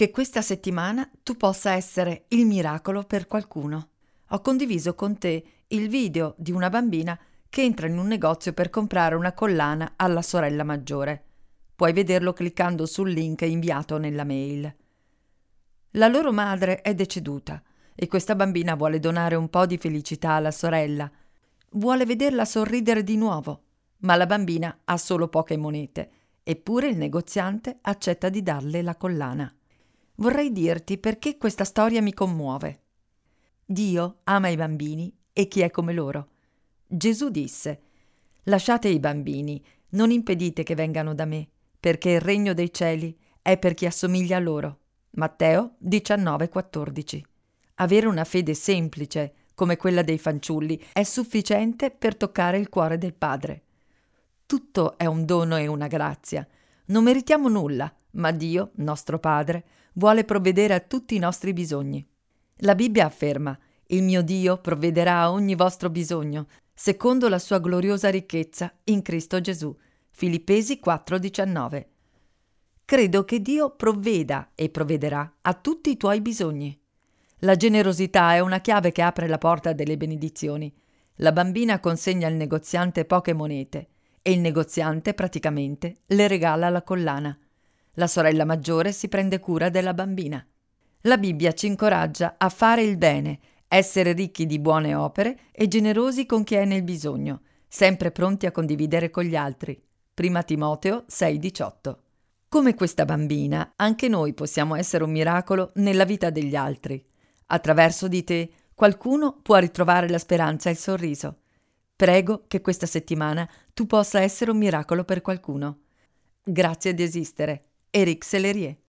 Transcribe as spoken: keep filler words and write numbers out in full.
che questa settimana tu possa essere il miracolo per qualcuno. Ho condiviso con te il video di una bambina che entra in un negozio per comprare una collana alla sorella maggiore. Puoi vederlo cliccando sul link inviato nella mail. La loro madre è deceduta e questa bambina vuole donare un po' di felicità alla sorella. Vuole vederla sorridere di nuovo, ma la bambina ha solo poche monete, eppure il negoziante accetta di darle la collana. Vorrei dirti perché questa storia mi commuove. Dio ama i bambini e chi è come loro. Gesù disse: «Lasciate i bambini, non impedite che vengano da me, perché il regno dei cieli è per chi assomiglia a loro». Matteo diciannove quattordici. Avere una fede semplice, come quella dei fanciulli, è sufficiente per toccare il cuore del Padre. Tutto è un dono e una grazia. Non meritiamo nulla, ma Dio, nostro Padre, vuole provvedere a tutti i nostri bisogni. La Bibbia afferma: «Il mio Dio provvederà a ogni vostro bisogno, secondo la sua gloriosa ricchezza in Cristo Gesù». Filippesi quattro diciannove. Credo che Dio provveda e provvederà a tutti i tuoi bisogni. La generosità è una chiave che apre la porta delle benedizioni. La bambina consegna al negoziante poche monete e il negoziante praticamente le regala la collana. La sorella maggiore si prende cura della bambina. La Bibbia ci incoraggia a fare il bene, essere ricchi di buone opere e generosi con chi è nel bisogno, sempre pronti a condividere con gli altri. Prima Timoteo sei diciotto. Come questa bambina, anche noi possiamo essere un miracolo nella vita degli altri. Attraverso di te, qualcuno può ritrovare la speranza e il sorriso. Prego che questa settimana tu possa essere un miracolo per qualcuno. Grazie di esistere. Éric Sellerier.